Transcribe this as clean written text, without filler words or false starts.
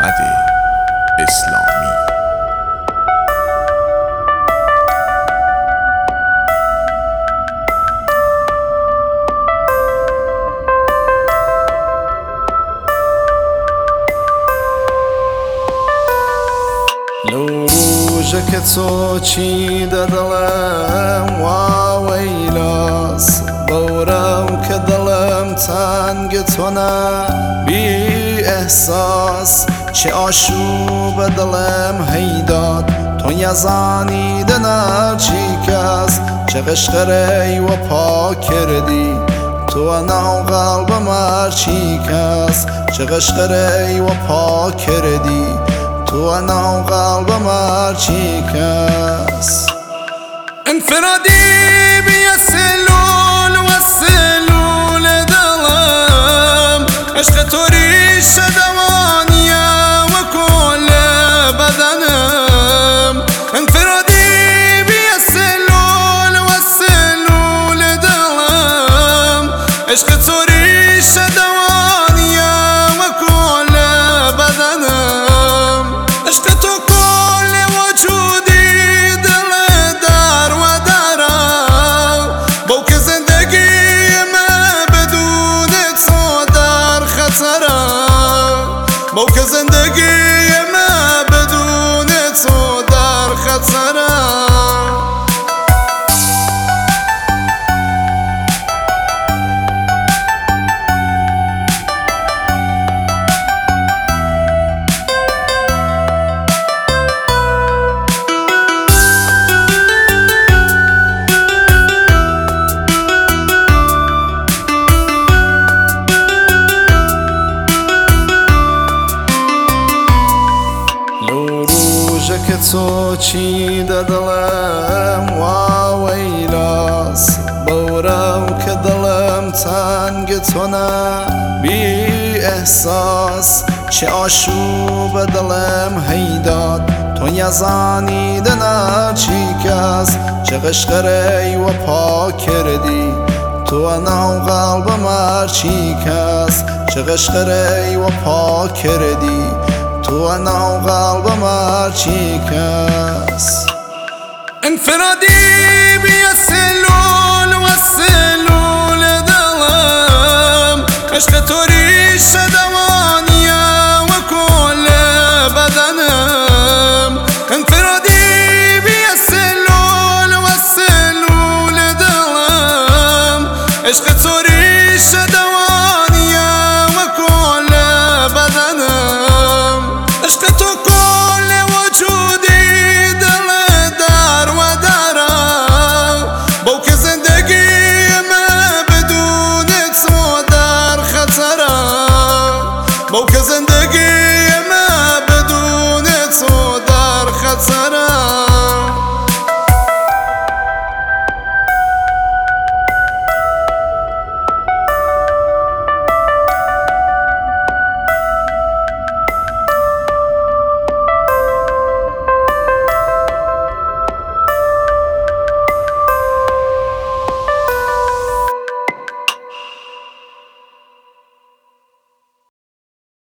محمد اسلامی. روزه که تو چیده دلم و ویلاس بورم که دلم تنگ تو نه بی احساس چه آشوب دلم هیداد تو یزانیده نه چی کس چه قشقری و پاک کردی تو انا و قلبم چی کس چه قشقری و پاک کردی تو انا و قلبم چی کس انفرادی بی سلول و سلول دلم عشق تو ریشه دوانیه و کل بدنم انفرادی بی سلول و سلول دلم عشق تو ریشه دوانیه و کل بدنم عشق تو کل وجودی دل در و درم با که زندگی من بدون تو در خطرم با که زندگی من بدون تو در خطرم که تو چیده دلم و ویلاس بورم که دلم تنگ تو نه بی احساس چه آشوب دلم هیداد تو یزانیده نه چی کس چه قشقری و پاک کردی تو انا و قلبم چی کس چه قشقری و پاک کردی تو انا و قلبم چی کس انفرادی بی سلول و سلول دلم عشق تو